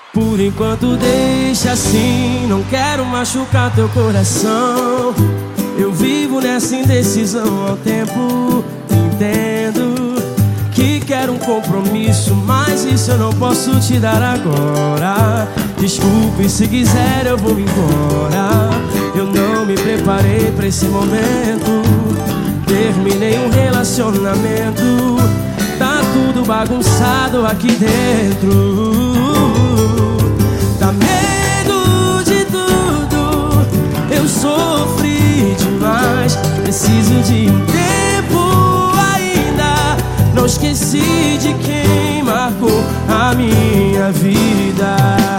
Por enquanto deixa assim, não quero machucar teu coração. Eu vivo nessa indecisão ao tempo. Entendo que quero um compromisso, mas isso eu não posso te dar agora. Desculpe, se quiser eu vou embora. Eu não me preparei pra esse momento. Terminei um relacionamento. Tá tudo bagunçado aqui dentro. Dá medo de tudo. Eu sofri demais. Preciso de um tempo ainda. Não esqueci de quem marcou a minha vida.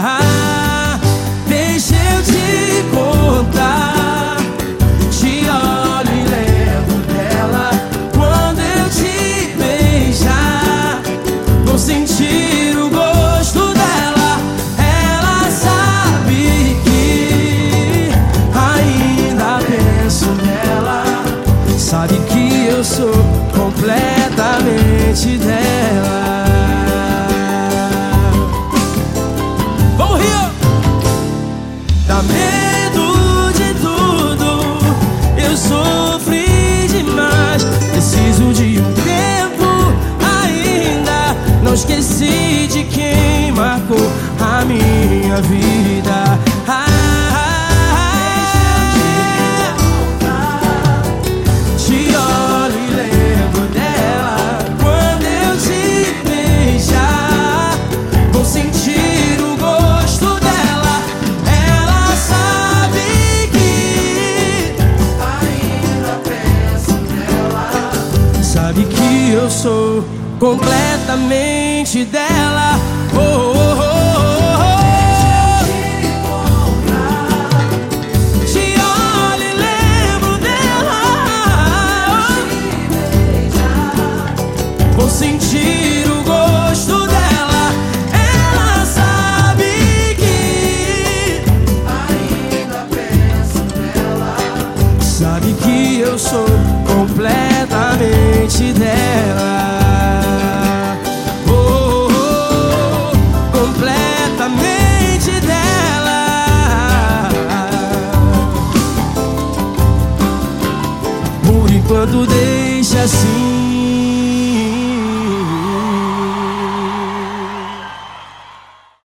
Deixa eu te contar. Te olho e lembro dela. Quando eu te beijar, vou sentir o gosto dela. Ela sabe que ainda penso nela. Sabe que eu sou completamente dela. Vamos, Rio! Dá medo de tudo. Eu sofri demais. Preciso de um tempo ainda. Não esqueci de quem marcou a minha vida. Te olho e lembro dela. Quando eu te beijar, vou sentir o gosto dela. Ela sabe que ainda penso nela. Sabe que eu sou completamente dela. Oh, oh, oh, oh, oh. Te olho e lembro dela. Vou sentir o gosto dela. Ela sabe que ainda penso nela. Sabe que eu sou completamente dela. Oh, oh, oh, completamente dela. Por enquanto deixa assim.